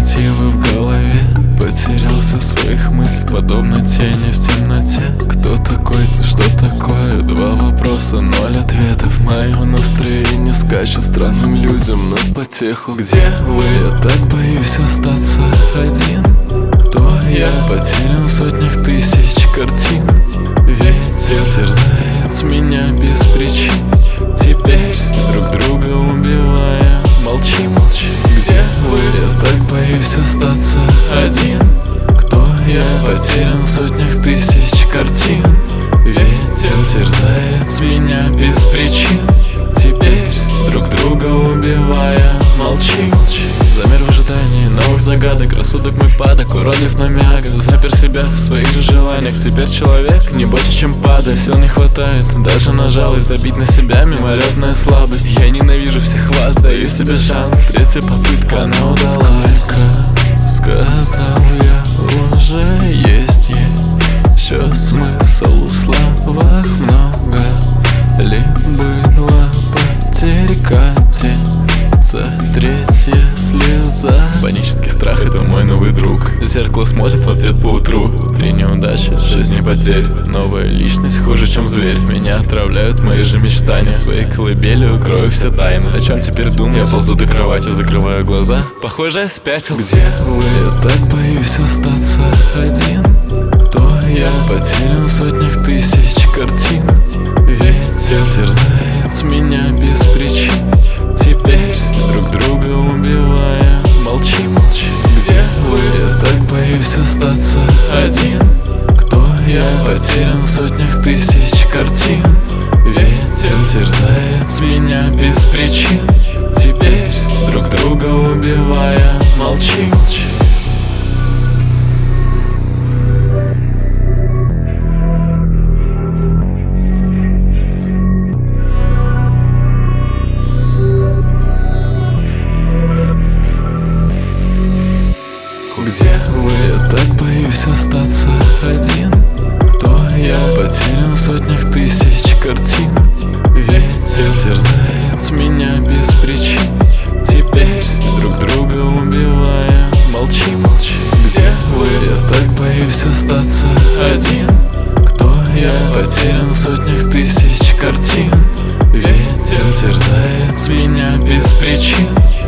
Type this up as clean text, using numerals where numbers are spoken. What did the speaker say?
мотивы в голове. Потерялся в своих мыслях, подобно тени в темноте. Кто такой ты, что такое? Два вопроса, ноль ответов. Мое настроение скачет странным людям на потеху. Где вы? Я так боюсь остаться один. Кто я? Потерян в сотнях тысяч картин. Ветер терзает меня без причин. Теперь друг друга убивая, молчим. Где вы? Я так боюсь остаться один. Кто я? Потерян в сотнях тысяч картин. Ветер терзает меня без причин. Теперь друг друга убивая, молчим. Замер в ожидании новых загадок. Рассудок мой падок, уродлив на мягко. Запер себя в своих же желаниях. Теперь человек не больше, чем падает. Сил не хватает, даже на жалость. Забить на себя мимолетная слабость. Я ненавижу всех вас, даю себе шанс. Третья попытка, она удалась. Сказал я, уже есть. Еще смысл в словах много. Ли было потерь катится третья слеза. Панический страх — это мой новый друг. Зеркало смотрит в ответ поутру. 3 неудачи, жизни потерь. Новая личность хуже, чем зверь. Меня отравляют мои же мечтания. В своей колыбели укрою все тайны. О чем теперь думать? Я ползу до кровати, закрываю глаза. Похоже, я спятил. Где вы? Я так боюсь остаться один. Кто я? Потерян в сотнях тысяч картин. Ветер терзает меня без причин. Теперь друг друга убивая, молчим. Где вы? Я так боюсь остаться один. Кто я? Потерян в сотнях тысяч картин. Ветер терзает меня без причин. Теперь друг друга убивая, молчим. Где вы? Я так боюсь остаться один. Кто я? Потерян в сотнях тысяч картин. Ветер терзает меня без причин. Теперь друг друга убивая, молчим. Где вы? Я так боюсь остаться один. Кто я? Потерян в сотнях тысяч картин. Ветер терзает меня без причин.